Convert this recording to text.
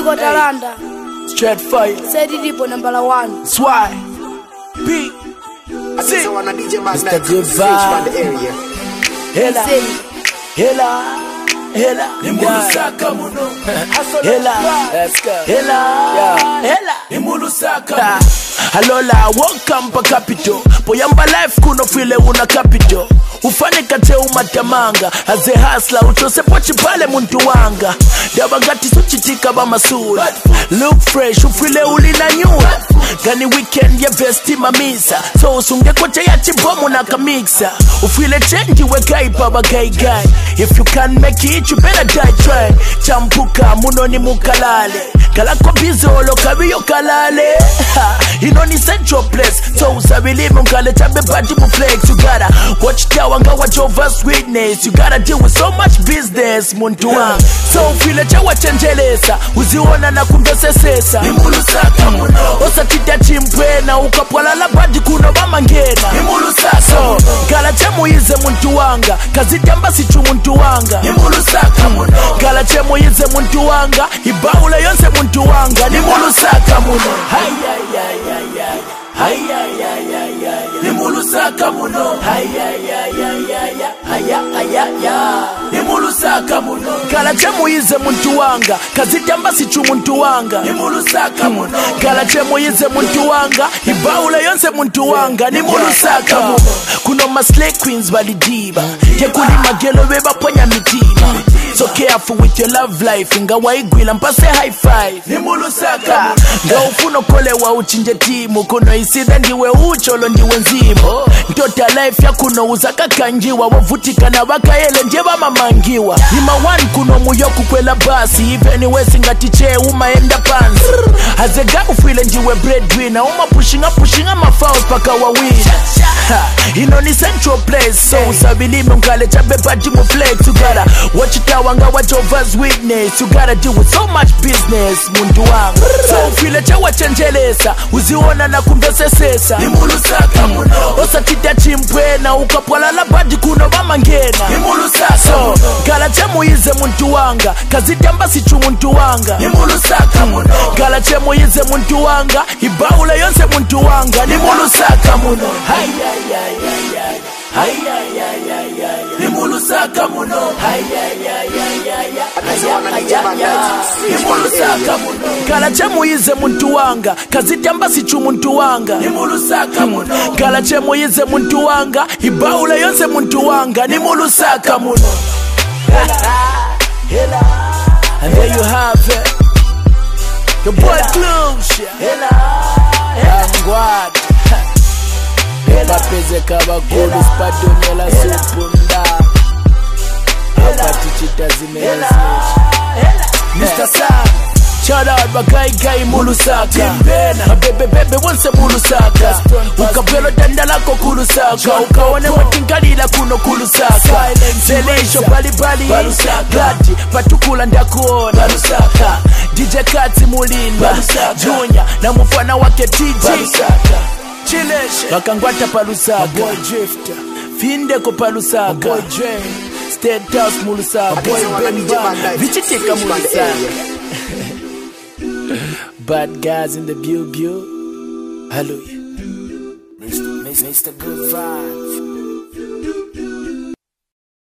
Tigo Talanda. Straight fire. Said Dipo number 1. Swai. B. C. Mr. Good Vibe. Hela. Hela. Hela. Imulusaka muno. Hela. Let's go. Hela. Hela. Imulusaka. Halola, welcome pa capital. Poyamba life kuno file una capital. Ufane kate umatamanga. As a hustler, uchose pochi pale muntu wanga. Dabagati suchitika ba masura. Look fresh, ufile ulina nyua. Gani weekend ya vesti mamisa. So usunge kocha ya chibomu na kamixa. Ufile change wekai pa bagai guy. If you can't make it, you better die try. Champuka, muno ni mukalale. Kalako bizolo, kabiyo kalale. Inoni central place. So usabili mungale chabe bati mu flex. You gotta watch tawanga watch over sweetness. You gotta deal with so much business muntuwa. So file chawa chenjelesa. Uziona na kumdosesesa. Imulusaka muno. Osa tita chimpwe na ukapwala la badi kuno bama ngena. Imulusaka so gala chemu ize muntuwanga. Kazitamba sichu muntuwanga. Imulusaka muno. Gala chemu ize muntuwanga. Ibaula yonse muntuwanga. Imulusaka muno. Nimulusaka muno. Nimulusaka muno. Kala chemu ize muntu wanga. Kazitamba sichu muntu wanga. Nimulusaka muno. Kala chemu ize muntu wanga. Ibaula yonse muntu wanga. Nimulusaka muno. Kuno maslay queens balidiba. Kekuli magelo beba ponya mitima. So careful with your love life. Ingawa igwila mpase high five. Nimulusaka. Nga ufuno kole wa uchinje timu. Kuno isida ndiwe ucholo ndiwe nzimo. Ntota life ya kuno uzaka kanjiwa. Wavutika na wakaele njeba mamangiwa. Ima one kuno muyoku kwela basi. Even wesi ngatiche umaenda pansi. Azega ufile ndiwe breadwinner. Uma pushinga mafouls paka wawina. Inoni central place. So usabilime mkale chabe bati mu flex. You gotta watch it wanga watch over's witness. You gotta deal with so much business muntu wanga. So ufile chawa chenjelesa. Uziona na kumdosesesa. Nimulusaka muno. Osa tita chimpwe na ukapwala la badi kuno bama ngena. Nimulusaka so gala chemu ize muntu wanga. Kazitamba sichu muntu wanga. Nimulusaka muno. Gala chemu ize muntu wanga. Ibaula yonse muntu wanga. Nimulusaka muno. Nimulusaka muno. Nimulusaka muno. Kala chemu ize muntu wanga. Kazitamba sichu muntu wanga. Nimulusaka muno. Kala chemu ize muntu wanga. Ibaula yonse muntu wanga. Nimulusaka muno. And there you have it. Your boy Gloom. Angwad. Papeze kabakulu spadonela supunda. Apati chita zimela Mr. Sam. Shout out bagai mulusaka. Bebe once mulusaka. Ukapelo dandala ko kulusaka. Ukaone watingalila kuno kulusaka. Selesho bali Gladi patukula ndakuona DJ Kati Mulinda Junior na mufana wake TJ Chileshe Bakangwata palusaka Boy Drifter Finde ko palusaka Boy Dre State House mulusaka Boy Bemba Vichitika mulusaka Bad guys in the view. Hallelujah. Mr. Good Vibe.